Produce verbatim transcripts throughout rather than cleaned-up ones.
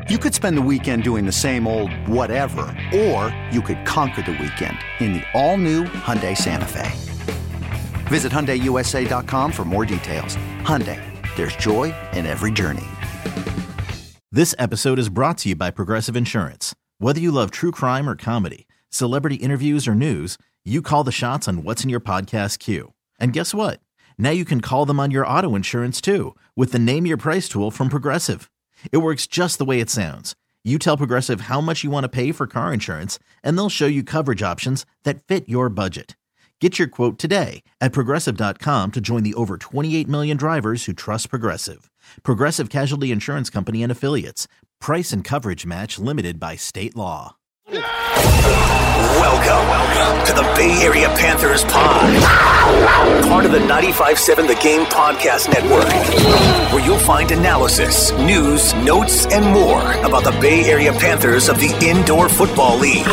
You could spend the weekend doing the same old whatever, or you could conquer the weekend in the all-new Hyundai Santa Fe. Visit Hyundai U S A dot com for more details. Hyundai, there's joy in every journey. This episode is brought to you by Progressive Insurance. Whether you love true crime or comedy, celebrity interviews or news, you call the shots on what's in your podcast queue. And guess what? Now you can call them on your auto insurance too with the Name Your Price tool from Progressive. It works just the way it sounds. You tell Progressive how much you want to pay for car insurance, and they'll show you coverage options that fit your budget. Get your quote today at Progressive dot com to join the over twenty-eight million drivers who trust Progressive. Progressive Casualty Insurance Company and Affiliates. Price and coverage match limited by state law. Welcome, welcome to the Bay Area Panthers pod. Part of the ninety-five seven The Game podcast network, where you'll find analysis, news, notes, and more about the Bay Area Panthers of the Indoor Football League.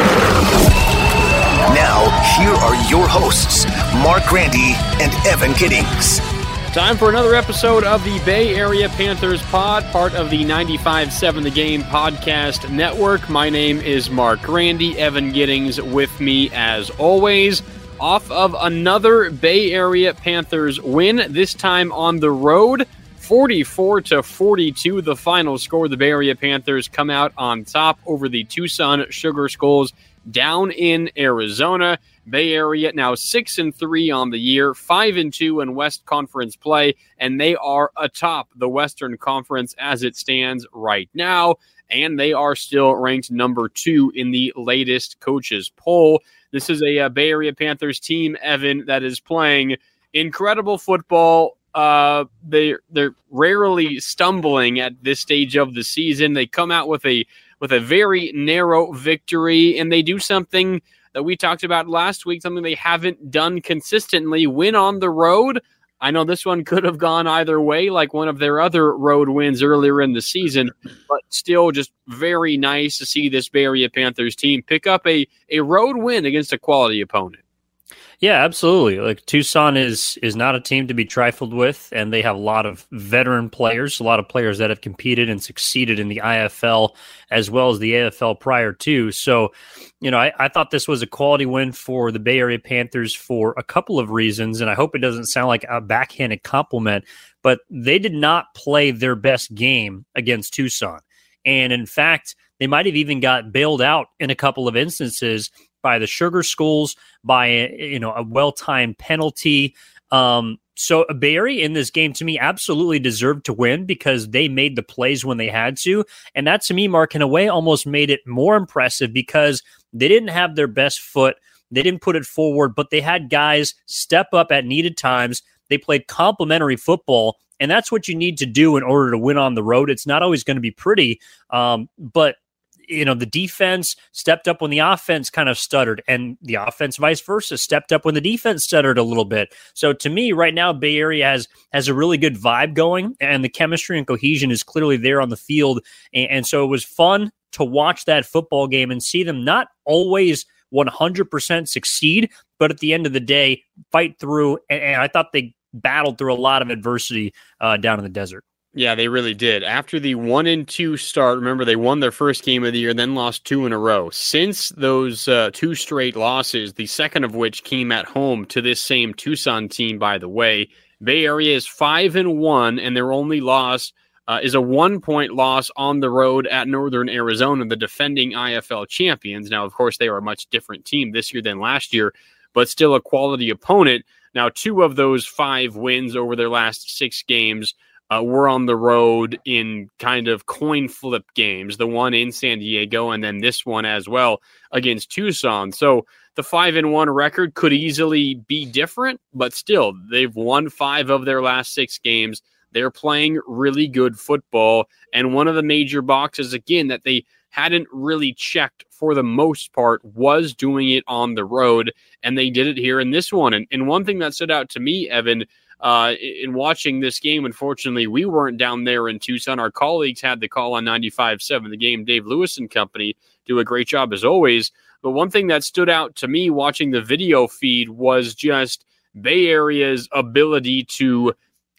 Now, here are your hosts, Mark Grandy and Evan Giddings. Time for another episode of the Bay Area Panthers pod, part of the ninety-five seven The Game podcast network. My name is Mark Grandy. Evan Giddings with me as always. Off of another Bay Area Panthers win, this time on the road, forty-four to forty-two. The final score. The Bay Area Panthers come out on top over the Tucson Sugar Skulls down in Arizona. Bay Area now six and three on the year, five and two in West Conference play, and they are atop the Western Conference as it stands right now, and they are still ranked number two in the latest coaches poll. This is a, a Bay Area Panthers team, Evan, that is playing incredible football. Uh, they they're rarely stumbling at this stage of the season. They come out with a with a very narrow victory, and they do something that we talked about last week, something they haven't done consistently, win on the road. I know this one could have gone either way, like one of their other road wins earlier in the season, but still just very nice to see this Bay Area Panthers team pick up a, a road win against a quality opponent. Yeah, absolutely. Like Tucson is is not a team to be trifled with, and they have a lot of veteran players, a lot of players that have competed and succeeded in the I F L as well as the A F L prior to. So, you know, I, I thought this was a quality win for the Bay Area Panthers for a couple of reasons, and I hope it doesn't sound like a backhanded compliment, but they did not play their best game against Tucson. And in fact, they might have even got bailed out in a couple of instances by the Sugar Skulls, by you know a well-timed penalty. Um, so Bay Area in this game, to me, absolutely deserved to win because they made the plays when they had to. And that, to me, Mark, in a way, almost made it more impressive because they didn't have their best foot. They didn't put it forward, but they had guys step up at needed times. They played complementary football, and that's what you need to do in order to win on the road. It's not always going to be pretty, um, but you know, the defense stepped up when the offense kind of stuttered, and the offense vice versa stepped up when the defense stuttered a little bit. So to me right now, Bay Area has, has a really good vibe going, and the chemistry and cohesion is clearly there on the field. And, and so it was fun to watch that football game and see them not always one hundred percent succeed, but at the end of the day, fight through. And, and I thought they battled through a lot of adversity uh, down in the desert. Yeah, they really did. After the one and two start, remember they won their first game of the year, then lost two in a row. Since those uh, two straight losses, the second of which came at home to this same Tucson team, by the way, Bay Area is five and one, and their only loss uh, is a one-point loss on the road at Northern Arizona, the defending I F L champions. Now, of course, they are a much different team this year than last year, but still a quality opponent. Now, two of those five wins over their last six games Uh, we're on the road in kind of coin flip games, the one in San Diego and then this one as well against Tucson. So the five and one record could easily be different, but still they've won five of their last six games. They're playing really good football. And one of the major boxes, again, that they hadn't really checked for the most part was doing it on the road. And they did it here in this one. And, and one thing that stood out to me, Evan, Uh, in watching this game, unfortunately, we weren't down there in Tucson. Our colleagues had the call on ninety-five seven The Game. Dave Lewis and company do a great job as always. But one thing that stood out to me watching the video feed was just Bay Area's ability to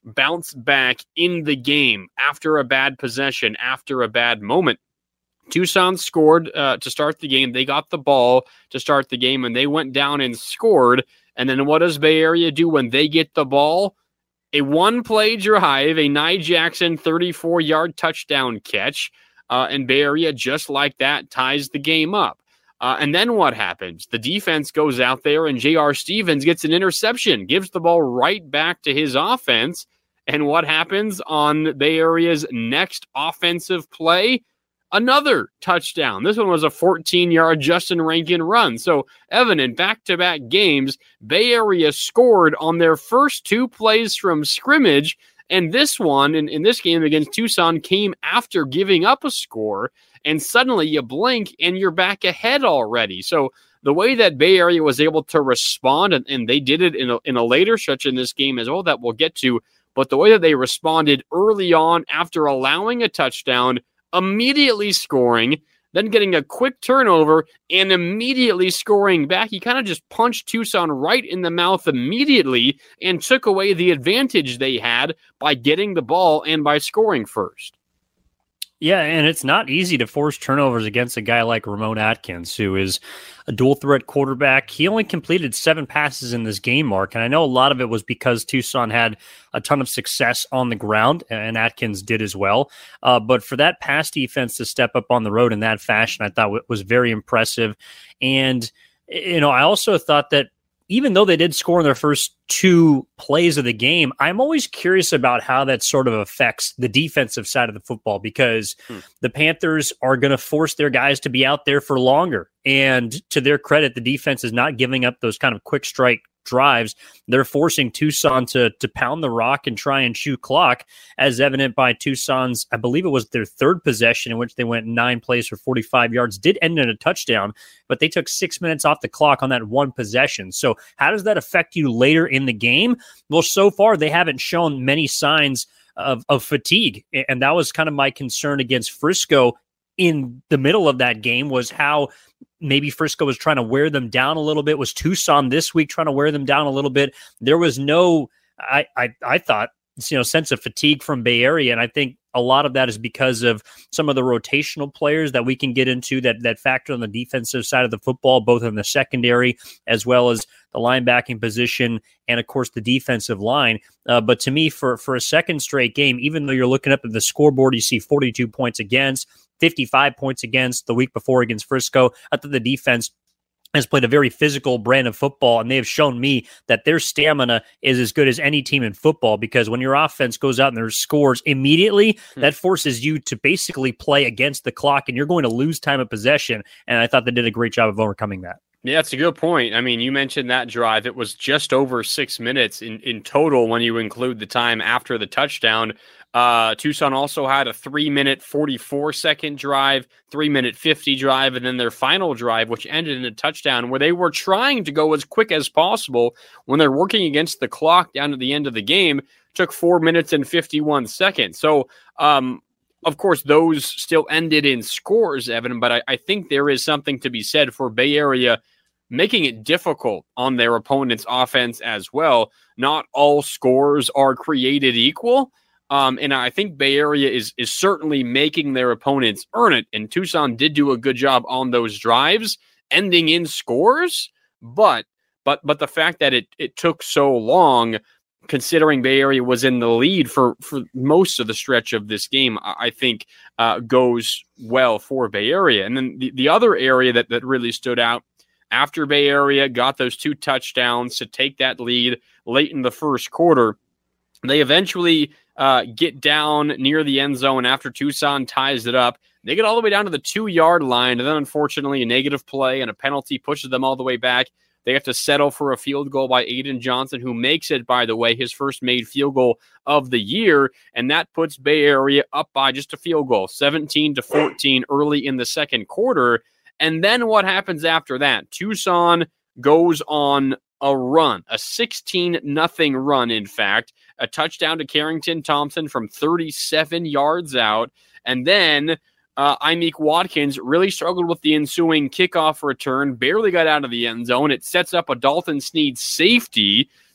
bounce back in the game after a bad possession, after a bad moment. Tucson scored uh, to start the game. They got the ball to start the game, and they went down and scored. And then what does Bay Area do when they get the ball? A one-play drive, a Nye Jackson thirty-four-yard touchdown catch, uh, and Bay Area, just like that, ties the game up. Uh, and then what happens? The defense goes out there, and J R. Stevens gets an interception, gives the ball right back to his offense. And what happens on Bay Area's next offensive play? Another touchdown. This one was a fourteen-yard Justin Rankin run. So, Evan, in back-to-back games, Bay Area scored on their first two plays from scrimmage, and this one, in, in this game against Tucson, came after giving up a score, and suddenly you blink and you're back ahead already. So, the way that Bay Area was able to respond, and, and they did it in a, in a later stretch in this game as well that we'll get to, but the way that they responded early on after allowing a touchdown, immediately scoring, then getting a quick turnover, and immediately scoring back. He kind of just punched Tucson right in the mouth immediately and took away the advantage they had by getting the ball and by scoring first. Yeah, and it's not easy to force turnovers against a guy like Ramon Atkins, who is a dual-threat quarterback. He only completed seven passes in this game, Mark, and I know a lot of it was because Tucson had a ton of success on the ground, and Atkins did as well. Uh, but for that pass defense to step up on the road in that fashion, I thought was very impressive. And, you know, I also thought that even though they did score in their first two plays of the game, I'm always curious about how that sort of affects the defensive side of the football, because hmm. the Panthers are going to force their guys to be out there for longer. And to their credit, the defense is not giving up those kind of quick strike drives. They're forcing Tucson to to pound the rock and try and chew clock, as evident by Tucson's, I believe it was their third possession, in which they went nine plays for forty-five yards, did end in a touchdown, but they took six minutes off the clock on that one possession. So how does that affect you later in the game? Well, so far they haven't shown many signs of, of fatigue, and that was kind of my concern against Frisco in the middle of that game, was how maybe Frisco was trying to wear them down a little bit. Was Tucson this week trying to wear them down a little bit? There was no, I, I, I thought, you know, sense of fatigue from Bay Area. And I think a lot of that is because of some of the rotational players that we can get into that, that factor on the defensive side of the football, both in the secondary as well as the linebacking position and, of course, the defensive line. Uh, but to me, for, for a second straight game, even though you're looking up at the scoreboard, you see forty-two points against, fifty-five points against the week before against Frisco. I thought the defense has played a very physical brand of football, and they have shown me that their stamina is as good as any team in football, because when your offense goes out and there scores immediately, mm-hmm. that forces you to basically play against the clock, and you're going to lose time of possession. And I thought they did a great job of overcoming that. Yeah, it's a good point. I mean, you mentioned that drive. It was just over six minutes in, in total when you include the time after the touchdown. Uh, Tucson also had a three-minute, forty-four-second drive, three-minute, fifty drive, and then their final drive, which ended in a touchdown, where they were trying to go as quick as possible when they're working against the clock down to the end of the game. Took four minutes and fifty-one seconds. So, um, of course, those still ended in scores, Evan, but I, I think there is something to be said for Bay Area making it difficult on their opponent's offense as well. Not all scores are created equal. Um, and I think Bay Area is is certainly making their opponents earn it. And Tucson did do a good job on those drives, ending in scores. But but but the fact that it it took so long, considering Bay Area was in the lead for, for most of the stretch of this game, I think uh, goes well for Bay Area. And then the, the other area that, that really stood out after Bay Area got those two touchdowns to take that lead late in the first quarter, they eventually uh, get down near the end zone after Tucson ties it up. They get all the way down to the two-yard line, and then unfortunately a negative play and a penalty pushes them all the way back. They have to settle for a field goal by Aiden Johnson, who makes it, by the way, his first made field goal of the year, and that puts Bay Area up by just a field goal, seventeen to fourteen early in the second quarter. And then what happens after that? Tucson goes on a run, a sixteen nothing run, in fact, a touchdown to Carrington Thompson from thirty-seven yards out. And then uh, Imeke Watkins really struggled with the ensuing kickoff return, barely got out of the end zone. It sets up a Dalton Sneed safety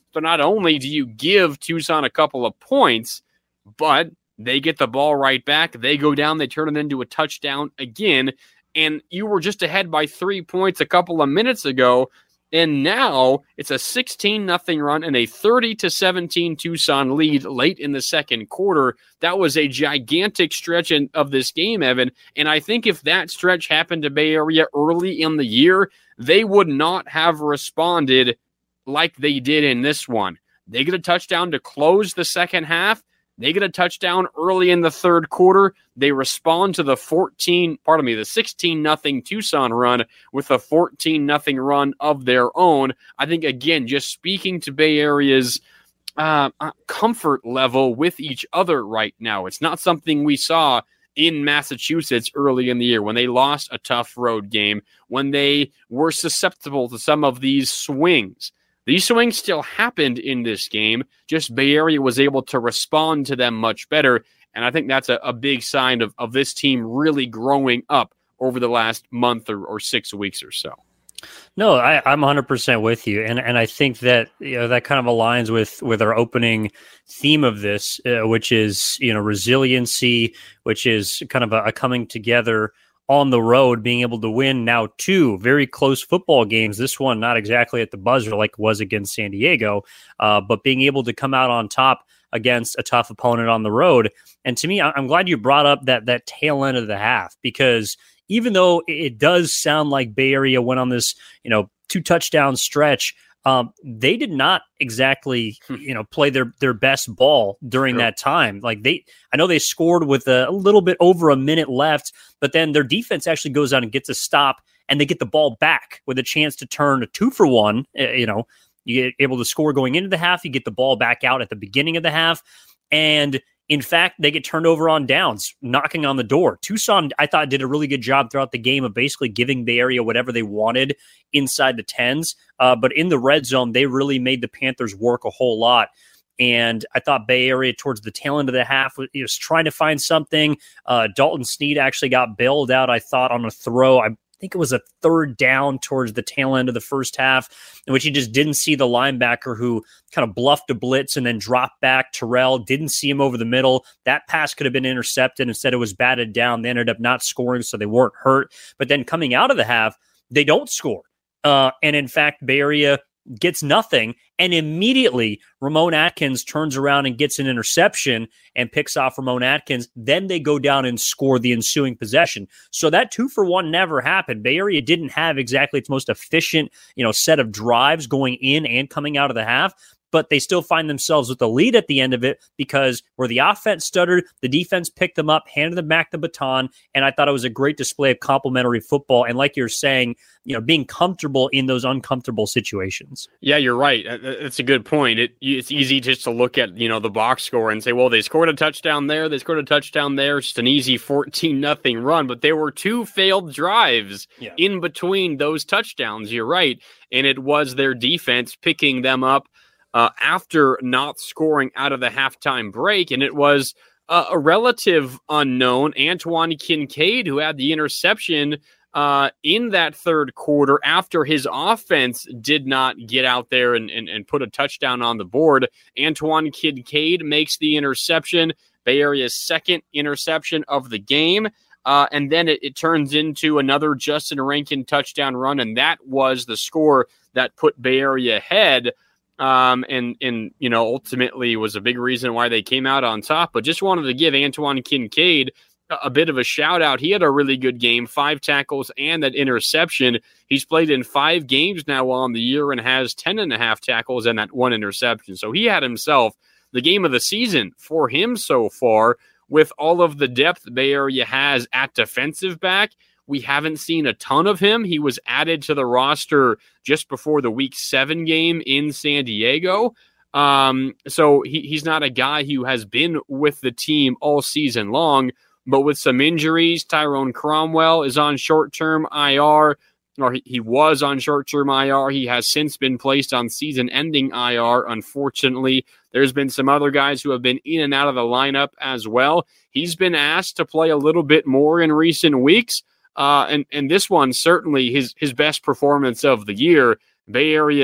So not only do you give Tucson a couple of points, but they get the ball right back. They go down, they turn it into a touchdown again. And you were just ahead by three points a couple of minutes ago. And now it's a sixteen nothing run and a thirty to seventeen Tucson lead late in the second quarter. That was a gigantic stretch in, of this game, Evan. And I think if that stretch happened to Bay Area early in the year, they would not have responded like they did in this one. They get a touchdown to close the second half. They get a touchdown early in the third quarter. They respond to the fourteen, pardon me, the sixteen nothing Tucson run with a fourteen nothing run of their own. I think, again, just speaking to Bay Area's uh, comfort level with each other right now. It's not something we saw in Massachusetts early in the year when they lost a tough road game, when they were susceptible to some of these swings. These swings still happened in this game, just Bay Area was able to respond to them much better, and I think that's a, a big sign of, of this team really growing up over the last month or, or six weeks or so. No, I, I'm one hundred percent with you, and and I think that you know that kind of aligns with with our opening theme of this, uh, which is you know resiliency, which is kind of a, a coming together on the road, being able to win now two very close football games. This one not exactly at the buzzer like it was against San Diego, uh, but being able to come out on top against a tough opponent on the road. And to me, I'm glad you brought up that that tail end of the half, because even though it does sound like Bay Area went on this, you know, two touchdown stretch, um, they did not exactly, you know, play their, their best ball during sure. that time. Like they, I know they scored with a, a little bit over a minute left, but then their defense actually goes out and gets a stop, and they get the ball back with a chance to turn a two for one. Uh, you know, you get able to score going into the half, you get the ball back out at the beginning of the half, and in fact, they get turned over on downs, knocking on the door. Tucson, I thought, did a really good job throughout the game of basically giving Bay Area whatever they wanted inside the tens. Uh, but in the red zone, they really made the Panthers work a whole lot. And I thought Bay Area towards the tail end of the half was, was trying to find something. Uh, Dalton Snead actually got bailed out, I thought, on a throw. I think it was a third down towards the tail end of the first half, in which he just didn't see the linebacker who kind of bluffed a blitz and then dropped back. Terrell didn't see him over the middle. That pass could have been intercepted. Instead, it was batted down. They ended up not scoring, so they weren't hurt. But then coming out of the half, they don't score. Uh, and in fact, Bay Area gets nothing, and immediately Ramon Atkins turns around and gets an interception and picks off Ramon Atkins. Then they go down and score the ensuing possession. So that two for one never happened. Bay Area didn't have exactly its most efficient, you know, set of drives going in and coming out of the half, but they still find themselves with the lead at the end of it, because where the offense stuttered, the defense picked them up, handed them back the baton, and I thought it was a great display of complementary football. And like you're saying, you know, being comfortable in those uncomfortable situations. Yeah, you're right. That's a good point. It, it's easy just to look at, you know, the box score and say, well, they scored a touchdown there, they scored a touchdown there. It's just an easy fourteen nothing run, but there were two failed drives yeah. in between those touchdowns. You're right. And it was their defense picking them up Uh, after not scoring out of the halftime break, and it was uh, a relative unknown, Antoine Kincaid, who had the interception uh, in that third quarter after his offense did not get out there and, and, and put a touchdown on the board. Antoine Kincaid makes the interception, Bay Area's second interception of the game, uh, and then it, it turns into another Justin Rankin touchdown run, and that was the score that put Bay Area ahead. Um, and, and, you know, ultimately was a big reason why they came out on top. But just wanted to give Antoine Kincaid a, a bit of a shout out. He had a really good game, five tackles and that interception. He's played in five games now on the year and has ten and a half tackles and that one interception. So he had himself the game of the season for him so far. With all of the depth the Bay Area has at defensive back, we haven't seen a ton of him. He was added to the roster just before the week seven game in San Diego. Um, so he, he's not a guy who has been with the team all season long, but with some injuries, Tyrone Cromwell is on short-term I R, or he, he was on short-term I R. He has since been placed on season-ending I R, unfortunately. There's been some other guys who have been in and out of the lineup as well. He's been asked to play a little bit more in recent weeks. Uh, and, and this one, certainly his, his best performance of the year. Bay Area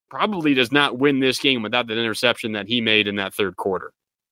probably does not win this game without that interception that he made in that third quarter.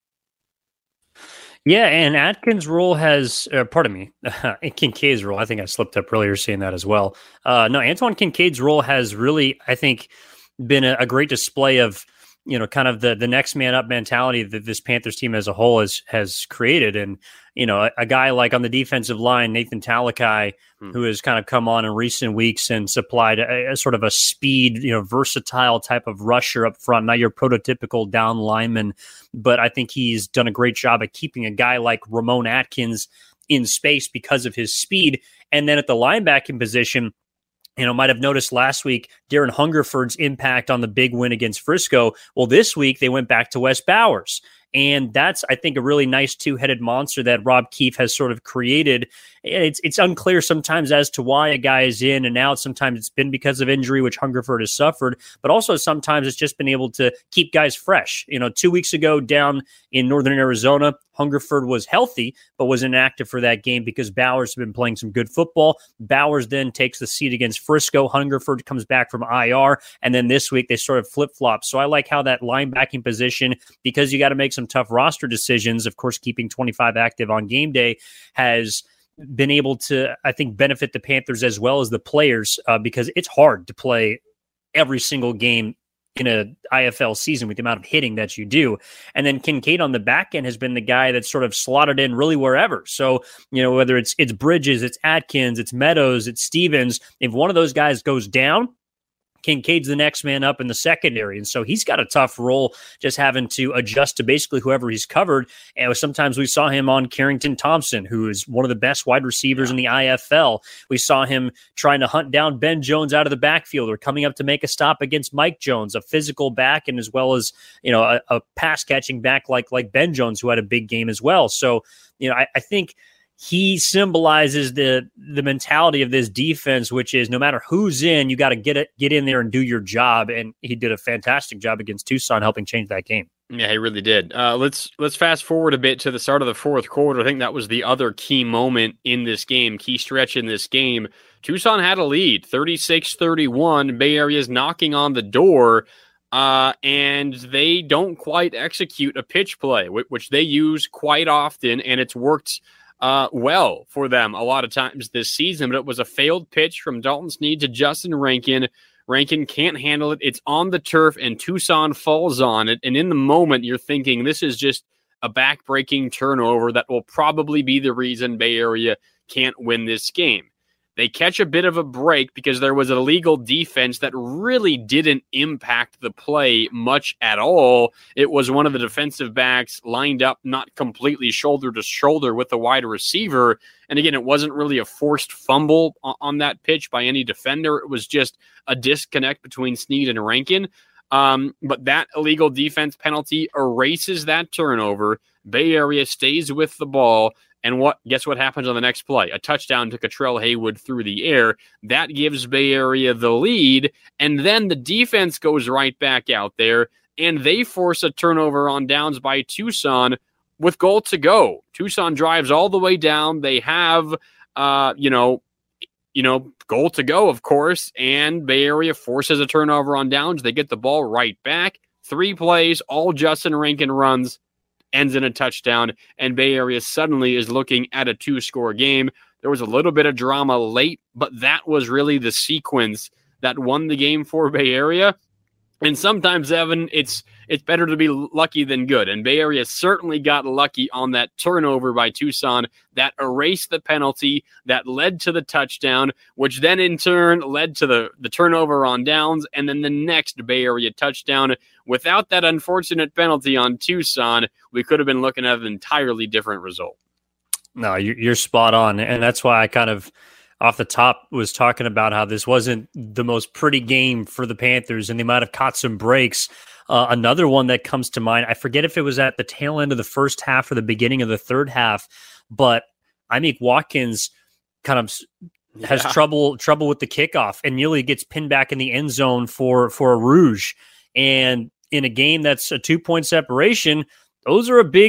Yeah, and Atkins' role has, uh, pardon me, Kincaid's role, I think I slipped up earlier saying that as well. Uh, no, Antoine Kincaid's role has really, I think, been a, a great display of, you know, kind of the the next man up mentality that this Panthers team as a whole has has created. And, you know, a, a guy like on the defensive line, Nathan Talakai, hmm. who has kind of come on in recent weeks and supplied a, a sort of a speed, you know, versatile type of rusher up front, not your prototypical down lineman. But I think he's done a great job at keeping a guy like Ramon Atkins in space because of his speed. And then at the linebacking position, you know, might have noticed last week Darren Hungerford's impact on the big win against Frisco. Well, this week they went back to Wes Bowers. And that's, I think, a really nice two-headed monster that Rob Keefe has sort of created. It's it's unclear sometimes as to why a guy is in and out. Sometimes it's been because of injury, which Hungerford has suffered, but also sometimes it's just been able to keep guys fresh. You know, two weeks ago down in northern Arizona, Hungerford was healthy, but was inactive for that game because Bowers has been playing some good football. Bowers then takes the seat against Frisco. Hungerford comes back from I R, and then this week they sort of flip-flop. So I like how that linebacking position, because you got to make some tough roster decisions, of course, keeping twenty-five active on game day, has been able to, I think, benefit the Panthers as well as the players, uh, because it's hard to play every single game in a I F L season with the amount of hitting that you do. And then Kincaid on the back end has been the guy that's sort of slotted in really wherever. So, you know, whether it's it's Bridges, it's Atkins, it's Meadows, it's Stevens, if one of those guys goes down, Kincaid's the next man up in the secondary. And so he's got a tough role just having to adjust to basically whoever he's covered. And sometimes we saw him on Carrington Thompson, who is one of the best wide receivers in the I F L. We saw him trying to hunt down Ben Jones out of the backfield or coming up to make a stop against Mike Jones, a physical back, and as well as, you know, a, a pass catching back like, like Ben Jones, who had a big game as well. So, you know, I, I think he symbolizes the the mentality of this defense, which is no matter who's in, you got to get it, get in there and do your job. And he did a fantastic job against Tucson, helping change that game. Yeah, he really did. Uh, let's let's fast forward a bit to the start of the fourth quarter. I think that was the other key moment in this game, key stretch in this game. Tucson had a lead, thirty-six thirty-one. Bay Area's knocking on the door, uh, and they don't quite execute a pitch play, which they use quite often, and it's worked Uh, well for them a lot of times this season, but it was a failed pitch from Dalton Snead to Justin Rankin. Rankin can't handle it. It's on the turf, and Tucson falls on it. And in the moment, you're thinking this is just a back-breaking turnover that will probably be the reason Bay Area can't win this game. They catch a bit of a break because there was a legal defense that really didn't impact the play much at all. It was one of the defensive backs lined up not completely shoulder to shoulder with the wide receiver. And again, it wasn't really a forced fumble on that pitch by any defender. It was just a disconnect between Snead and Rankin. Um, but that illegal defense penalty erases that turnover. Bay Area stays with the ball. And what? Guess what happens on the next play? A touchdown to Cottrell Haywood through the air. That gives Bay Area the lead. And then the defense goes right back out there, and they force a turnover on downs by Tucson with goal to go. Tucson drives all the way down. They have, uh, you know, you know, goal to go, of course, and Bay Area forces a turnover on downs. They get the ball right back. Three plays, all Justin Rankin runs, ends in a touchdown, and Bay Area suddenly is looking at a two-score game. There was a little bit of drama late, but that was really the sequence that won the game for Bay Area. And sometimes, Evan, it's it's better to be lucky than good. And Bay Area certainly got lucky on that turnover by Tucson that erased the penalty, that led to the touchdown, which then in turn led to the, the turnover on downs, and then the next Bay Area touchdown. Without that unfortunate penalty on Tucson, we could have been looking at an entirely different result. No, you're spot on. And that's why I kind of, off the top, was talking about how this wasn't the most pretty game for the Panthers, and they might have caught some breaks. Uh, another one that comes to mind, I forget if it was at the tail end of the first half or the beginning of the third half, but Imeke Watkins kind of has yeah. trouble trouble with the kickoff and nearly gets pinned back in the end zone for, for a Rouge. And in a game that's a two-point separation, those are a big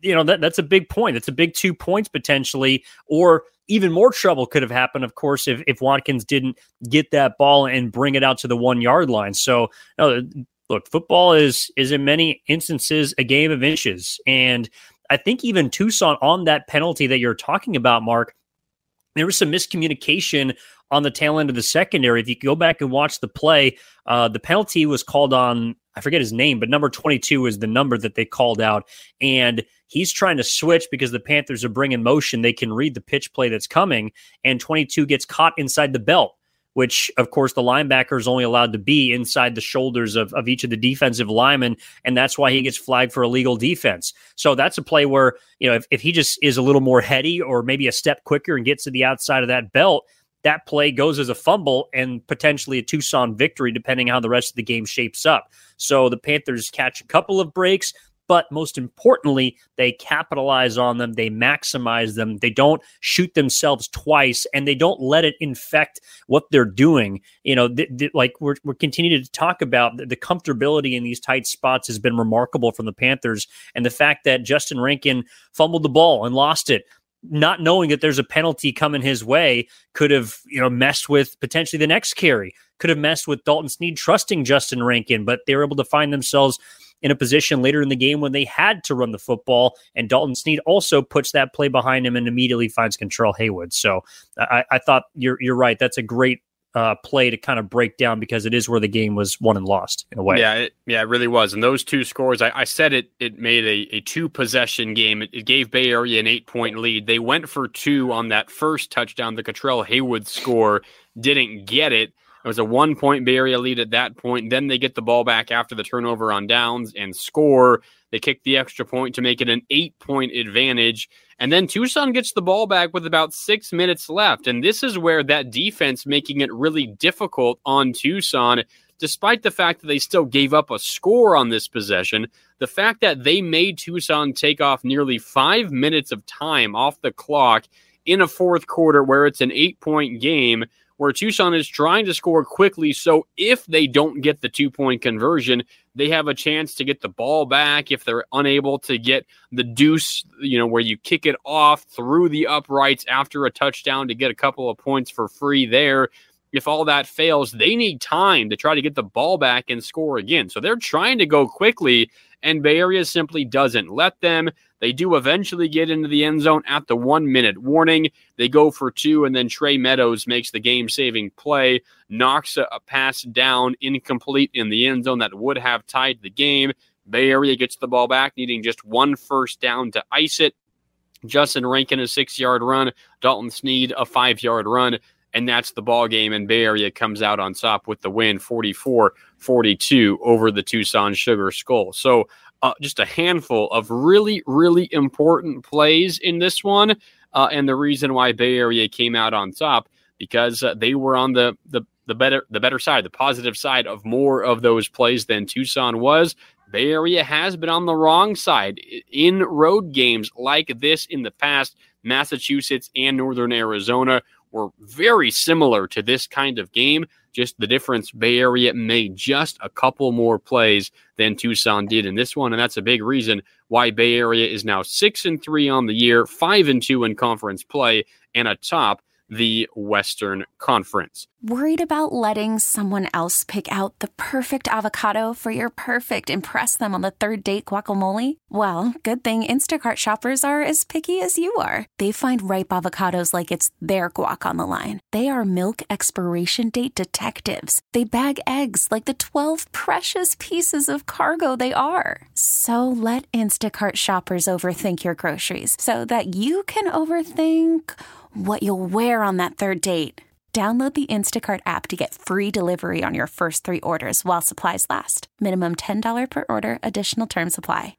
you know, that that's a big point. That's a big two points potentially, or even more trouble could have happened, of course, if, if Watkins didn't get that ball and bring it out to the one-yard line. So, no, look, football is is in many instances a game of inches. And I think even Tucson on that penalty that you're talking about, Mark, there was some miscommunication on the tail end of the secondary. If you go back and watch the play, uh, the penalty was called on, I forget his name, but number twenty-two is the number that they called out. And he's trying to switch because the Panthers are bringing motion. They can read the pitch play that's coming, and twenty-two gets caught inside the belt, which, of course, the linebacker is only allowed to be inside the shoulders of, of each of the defensive linemen, and that's why he gets flagged for illegal defense. So that's a play where, you know, if, if he just is a little more heady or maybe a step quicker and gets to the outside of that belt, that play goes as a fumble and potentially a Tucson victory, depending how the rest of the game shapes up. So the Panthers catch a couple of breaks, but most importantly, they capitalize on them. They maximize them. They don't shoot themselves twice, and they don't let it infect what they're doing. You know, th- th- like we're, we're continuing to talk about, the, the comfortability in these tight spots has been remarkable from the Panthers. And the fact that Justin Rankin fumbled the ball and lost it, not knowing that there's a penalty coming his way, could have, you know, messed with potentially the next carry, could have messed with Dalton Snead trusting Justin Rankin, but they were able to find themselves in a position later in the game when they had to run the football, and Dalton Snead also puts that play behind him and immediately finds Contrell Haywood. So I, I thought you're you're right. That's a great uh, play to kind of break down, because it is where the game was won and lost in a way. Yeah, it, yeah, it really was. And those two scores, I, I said it it made a, a two-possession game. It, it gave Bay Area an eight-point lead. They went for two on that first touchdown. The Contrell Haywood score, didn't get it. It was a one-point Bay Area lead at that point. Then they get the ball back after the turnover on downs and score. They kick the extra point to make it an eight-point advantage. And then Tucson gets the ball back with about six minutes left. And this is where that defense making it really difficult on Tucson, despite the fact that they still gave up a score on this possession. The fact that they made Tucson take off nearly five minutes of time off the clock in a fourth quarter where it's an eight-point game, where Tucson is trying to score quickly, so if they don't get the two-point conversion, they have a chance to get the ball back. If they're unable to get the deuce, you know, where you kick it off through the uprights after a touchdown to get a couple of points for free there, if all that fails, they need time to try to get the ball back and score again. So they're trying to go quickly, and Bay Area simply doesn't let them. They do eventually get into the end zone at the one-minute warning. They go for two, and then Trey Meadows makes the game-saving play, knocks a, a pass down, incomplete in the end zone that would have tied the game. Bay Area gets the ball back, needing just one first down to ice it. Justin Rankin, a six-yard run. Dalton Snead, a five-yard run. And that's the ball game, and Bay Area comes out on top with the win, forty-four forty-two over the Tucson Sugar Skull. So uh, just a handful of really, really important plays in this one, uh, and the reason why Bay Area came out on top, because uh, they were on the, the the better the better side, the positive side of more of those plays than Tucson was. Bay Area has been on the wrong side in road games like this in the past. Massachusetts and Northern Arizona were very similar to this kind of game. Just the difference, Bay Area made just a couple more plays than Tucson did in this one, and that's a big reason why Bay Area is now six and three on the year, five and two in conference play, and atop the Western Conference. Worried about letting someone else pick out the perfect avocado for your perfect impress them on the third date guacamole? Well, good thing Instacart shoppers are as picky as you are. They find ripe avocados like it's their guac on the line. They are milk expiration date detectives. They bag eggs like the twelve precious pieces of cargo they are. So let Instacart shoppers overthink your groceries so that you can overthink what you'll wear on that third date. Download the Instacart app to get free delivery on your first three orders while supplies last. Minimum ten dollars per order. Additional terms apply.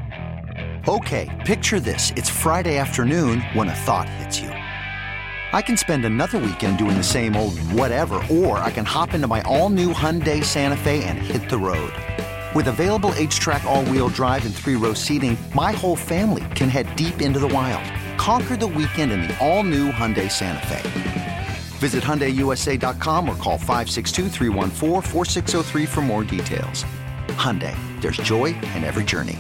Okay, picture this. It's Friday afternoon when a thought hits you. I can spend another weekend doing the same old whatever, or I can hop into my all-new Hyundai Santa Fe and hit the road. With available H-Track all-wheel drive and three-row seating, my whole family can head deep into the wild. Conquer the weekend in the all-new Hyundai Santa Fe. Visit Hyundai U S A dot com or call five six two, three one four, four six zero three for more details. Hyundai, there's joy in every journey.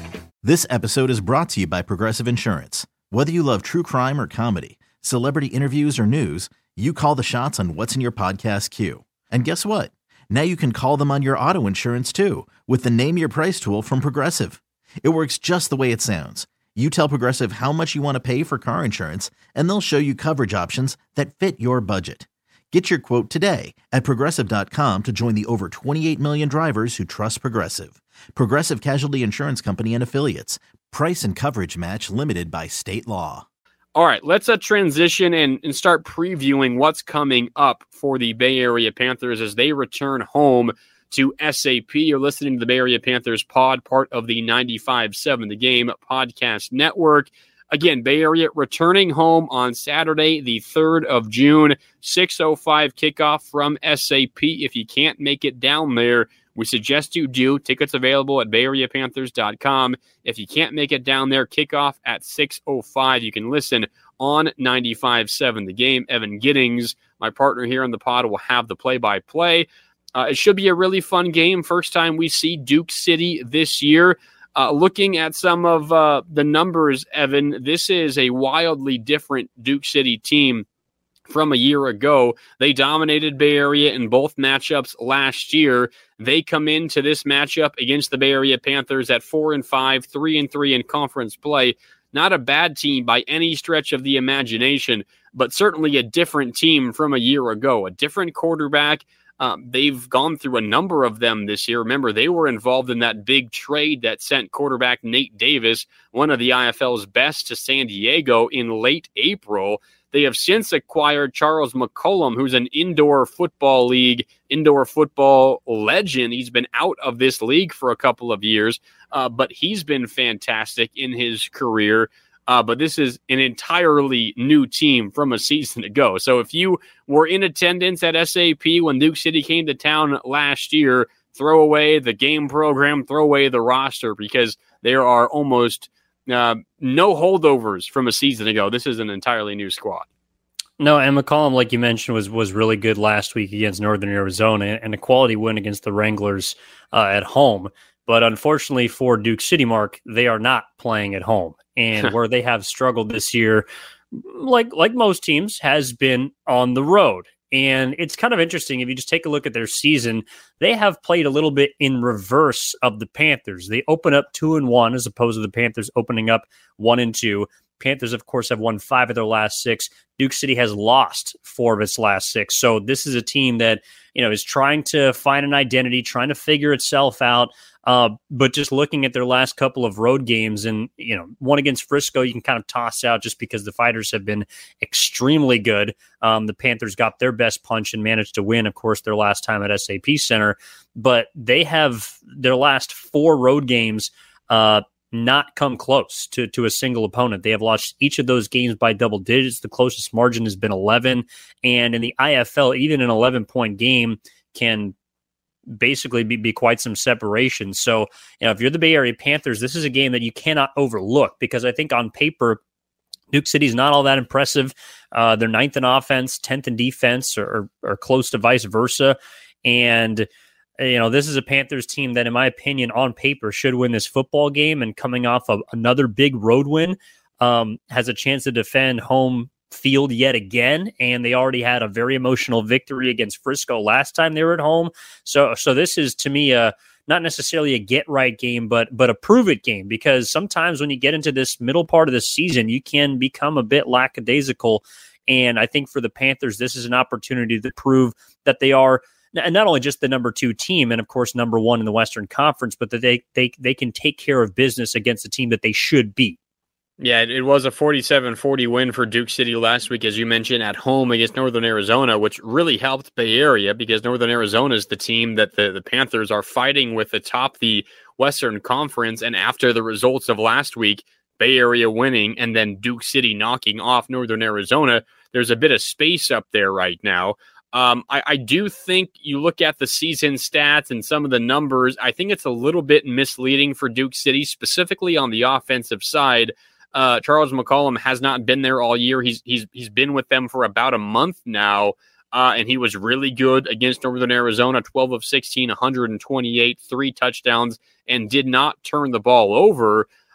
This episode is brought to you by Progressive Insurance. Whether you love true crime or comedy, celebrity interviews or news, you call the shots on what's in your podcast queue. And guess what? Now you can call them on your auto insurance too with the Name Your Price tool from Progressive. It works just the way it sounds. You tell Progressive how much you want to pay for car insurance, and they'll show you coverage options that fit your budget. Get your quote today at Progressive dot com to join the over twenty-eight million drivers who trust Progressive. Progressive Casualty Insurance Company and Affiliates. Price and coverage match limited by state law. All right, let's uh, transition and, and start previewing what's coming up for the Bay Area Panthers as they return home to S A P. You're listening to the Bay Area Panthers pod, part of the ninety-five point seven The Game podcast network. Again, Bay Area returning home on Saturday, the third of June, six oh five kickoff from S A P. If you can't make it down there, we suggest you do. Tickets available at bay area panthers dot com. If you can't make it down there, kickoff at six oh five. You can listen on ninety-five point seven The Game. Evan Giddings, my partner here on the pod, will have the play-by-play. Uh, it should be a really fun game. First time we see Duke City this year. Uh, looking at some of uh, the numbers, Evan, this is a wildly different Duke City team from a year ago. They dominated Bay Area in both matchups last year. They come into this matchup against the Bay Area Panthers at four and five, three and three in conference play. Not a bad team by any stretch of the imagination, but certainly a different team from a year ago. A different quarterback. Um, they've gone through a number of them this year. Remember, they were involved in that big trade that sent quarterback Nate Davis, one of the I F L's best, to San Diego in late April. They have since acquired Charles McCollum, who's an indoor football league, indoor football legend. He's been out of this league for a couple of years, uh, but he's been fantastic in his career. Uh, but this is an entirely new team from a season ago. So if you were in attendance at S A P when Duke City came to town last year, throw away the game program, throw away the roster, because there are almost uh, no holdovers from a season ago. This is an entirely new squad. No, and McCollum, like you mentioned, was was really good last week against Northern Arizona, and a quality win against the Wranglers uh, at home. But unfortunately for Duke City, Mark, they are not playing at home. And where they have struggled this year, like like most teams, has been on the road. And it's kind of interesting. If you just take a look at their season, they have played a little bit in reverse of the Panthers. They open up two and one as opposed to the Panthers opening up one and two. Panthers, of course, have won five of their last six. Duke City has lost four of its last six. So this is a team that, you know, is trying to find an identity, trying to figure itself out. Uh, but just looking at their last couple of road games, and, you know, one against Frisco, you can kind of toss out just because the Fighters have been extremely good. Um, the Panthers got their best punch and managed to win, of course, their last time at S A P Center. But they have their last four road games uh, not come close to, to a single opponent. They have lost each of those games by double digits. The closest margin has been eleven. And in the I F L, even an eleven-point game can basically be, be quite some separation. So, you know, if you're the Bay Area Panthers, this is a game that you cannot overlook, because I think on paper, Duke City's not all that impressive. Uh, they're ninth in offense, tenth in defense, or, or, or close to vice versa. And, you know, this is a Panthers team that, in my opinion, on paper should win this football game, and coming off of another big road win, um, has a chance to defend home field yet again, and they already had a very emotional victory against Frisco last time they were at home. So, so this is, to me, a not necessarily a get right game, but but a prove it game, because sometimes when you get into this middle part of the season, you can become a bit lackadaisical. And I think for the Panthers, this is an opportunity to prove that they are, and not only just the number two team, and of course number one in the Western Conference, but that they they they can take care of business against a team that they should beat. Yeah, it, it was a forty-seven forty win for Duke City last week, as you mentioned, at home against Northern Arizona, which really helped Bay Area, because Northern Arizona is the team that the, the Panthers are fighting with atop the Western Conference. And after the results of last week, Bay Area winning and then Duke City knocking off Northern Arizona, there's a bit of space up there right now. Um, I, I do think you look at the season stats and some of the numbers, I think it's a little bit misleading for Duke City, specifically on the offensive side. Uh, Charles McCollum has not been there all year. He's he's he's been with them for about a month now, uh, and he was really good against Northern Arizona, twelve of sixteen, one hundred twenty-eight, three touchdowns, and did not turn the ball over.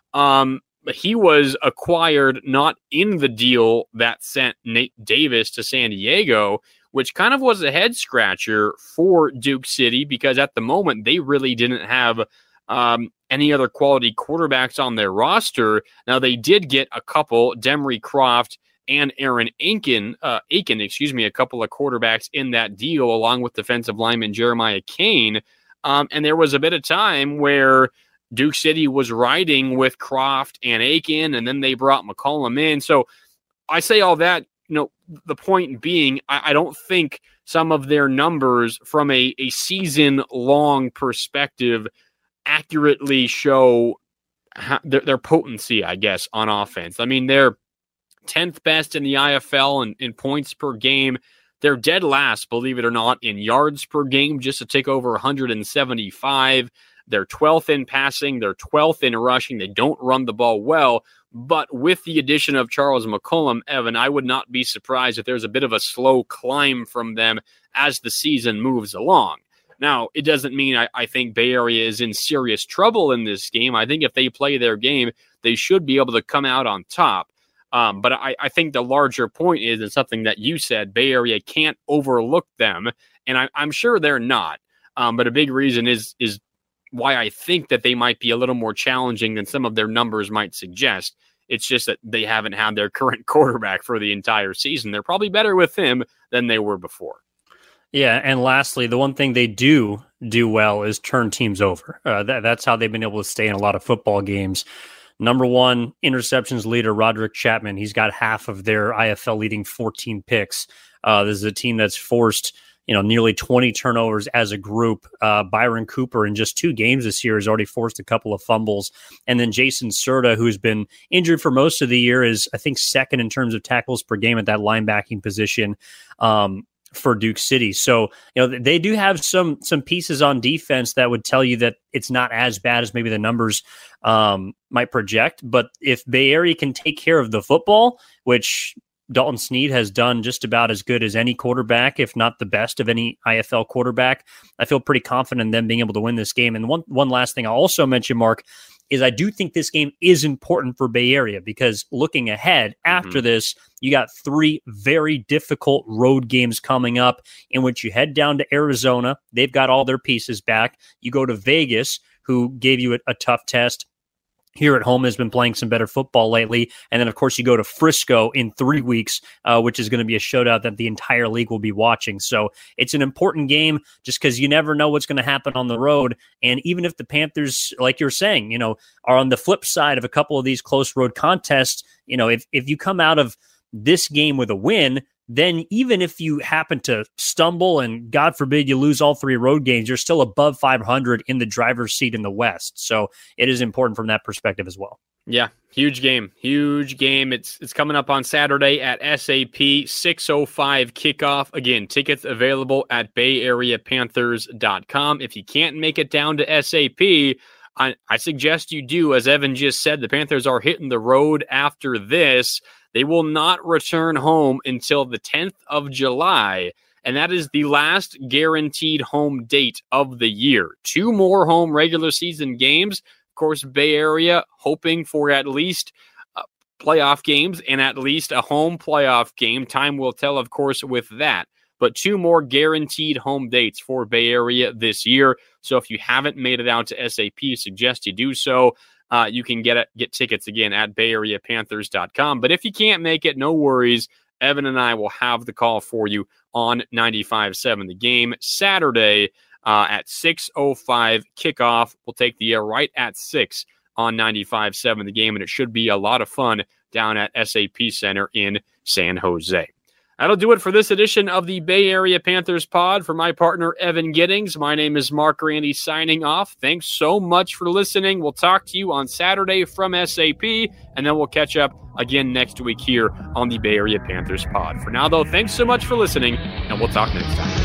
Um, he was acquired not in the deal that sent Nate Davis to San Diego, which kind of was a head scratcher for Duke City because at the moment they really didn't have um, any other quality quarterbacks on their roster. Now they did get a couple, Demery Croft and Aaron Aiken, uh, Aiken, excuse me, a couple of quarterbacks in that deal, along with defensive lineman Jeremiah Kane. Um, and there was a bit of time where Duke City was riding with Croft and Aiken, and then they brought McCollum in. So I say all that, you know, the point being, I, I don't think some of their numbers from a, a season-long perspective accurately show how, their, their potency, I guess, on offense. I mean, they're tenth best in the I F L in, in points per game. They're dead last, believe it or not, in yards per game, just to take over one hundred seventy-five. They're twelfth in passing. They're twelfth in rushing. They don't run the ball well. But with the addition of Charles McCollum, Evan, I would not be surprised if there's a bit of a slow climb from them as the season moves along. Now, it doesn't mean I, I think Bay Area is in serious trouble in this game. I think if they play their game, they should be able to come out on top. Um, but I, I think the larger point is, and something that you said, Bay Area can't overlook them. And I, I'm sure they're not. Um, but a big reason is is why I think that they might be a little more challenging than some of their numbers might suggest. It's just that they haven't had their current quarterback for the entire season. They're probably better with him than they were before. Yeah, and lastly, the one thing they do do well is turn teams over. Uh, that, that's how they've been able to stay in a lot of football games. Number one interceptions leader, Roderick Chapman. He's got half of their I F L leading fourteen picks. Uh, this is a team that's forced, you know, nearly twenty turnovers as a group. Uh, Byron Cooper in just two games this year has already forced a couple of fumbles. And then Jason Serta, who's been injured for most of the year, is, I think, second in terms of tackles per game at that linebacking position um, for Duke City. So, you know, they do have some some pieces on defense that would tell you that it's not as bad as maybe the numbers um, might project. But if Bay Area can take care of the football, which Dalton Snead has done just about as good as any quarterback, if not the best of any I F L quarterback, I feel pretty confident in them being able to win this game. And one one last thing I'll also mention, Mark, is I do think this game is important for Bay Area because looking ahead after mm-hmm. this, you got three very difficult road games coming up in which you head down to Arizona. They've got all their pieces back. You go to Vegas, who gave you a, a tough test. Here at home has been playing some better football lately. And then, of course, you go to Frisco in three weeks, uh, which is going to be a shootout that the entire league will be watching. So it's an important game just because you never know what's going to happen on the road. And even if the Panthers, like you're saying, you know, are on the flip side of a couple of these close road contests, you know, if, if you come out of this game with a win, then even if you happen to stumble and God forbid you lose all three road games, you're still above five hundred in the driver's seat in the West. So it is important from that perspective as well. Yeah, huge game, huge game. It's it's coming up on Saturday at S A P, six oh five kickoff. Again, tickets available at bay area panthers dot com. If you can't make it down to S A P, I, I suggest you do. As Evan just said, the Panthers are hitting the road after this. They will not return home until the tenth of July, and that is the last guaranteed home date of the year. Two more home regular season games. Of course, Bay Area hoping for at least uh, playoff games and at least a home playoff game. Time will tell, of course, with that. But two more guaranteed home dates for Bay Area this year. So if you haven't made it out to S A P, suggest you do so. Uh, you can get it, get tickets again at bay area panthers dot com. But if you can't make it, no worries. Evan and I will have the call for you on ninety-five point seven The Game Saturday uh, at six oh five kickoff. We'll take the air right at six on ninety-five point seven The Game, and it should be a lot of fun down at S A P Center in San Jose. That'll do it for this edition of the Bay Area Panthers pod. For my partner, Evan Giddings, my name is Mark Randy signing off. Thanks so much for listening. We'll talk to you on Saturday from S A P, and then we'll catch up again next week here on the Bay Area Panthers pod. For now, though, thanks so much for listening, and we'll talk next time.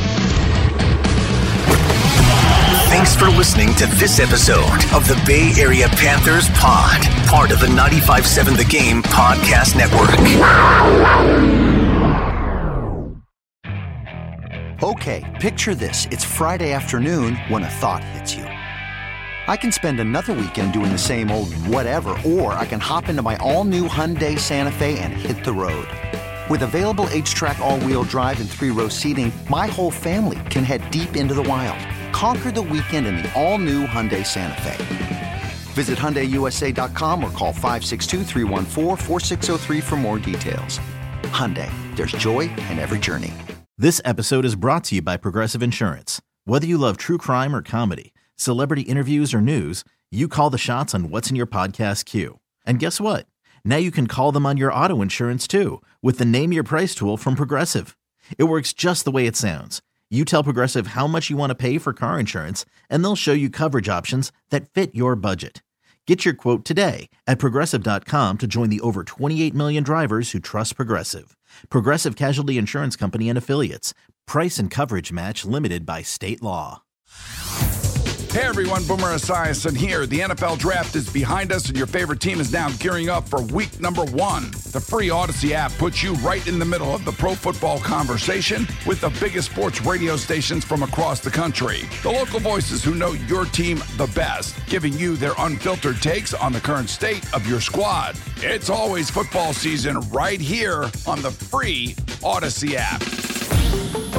Thanks for listening to this episode of the Bay Area Panthers pod, part of the ninety-five point seven The Game podcast network. Okay, picture this. It's Friday afternoon when a thought hits you. I can spend another weekend doing the same old whatever, or I can hop into my all-new Hyundai Santa Fe and hit the road. With available H-Track all-wheel drive and three-row seating, my whole family can head deep into the wild. Conquer the weekend in the all-new Hyundai Santa Fe. Visit Hyundai U S A dot com or call five six two, three one four, four six zero three for more details. Hyundai, there's joy in every journey. This episode is brought to you by Progressive Insurance. Whether you love true crime or comedy, celebrity interviews or news, you call the shots on what's in your podcast queue. And guess what? Now you can call them on your auto insurance too with the Name Your Price tool from Progressive. It works just the way it sounds. You tell Progressive how much you want to pay for car insurance, and they'll show you coverage options that fit your budget. Get your quote today at Progressive dot com to join the over twenty-eight million drivers who trust Progressive. Progressive Casualty Insurance Company and Affiliates. Price and coverage match limited by state law. Hey everyone, Boomer Esiason here. The N F L Draft is behind us and your favorite team is now gearing up for week number one. The free Odyssey app puts you right in the middle of the pro football conversation with the biggest sports radio stations from across the country. The local voices who know your team the best, giving you their unfiltered takes on the current state of your squad. It's always football season right here on the free Odyssey app.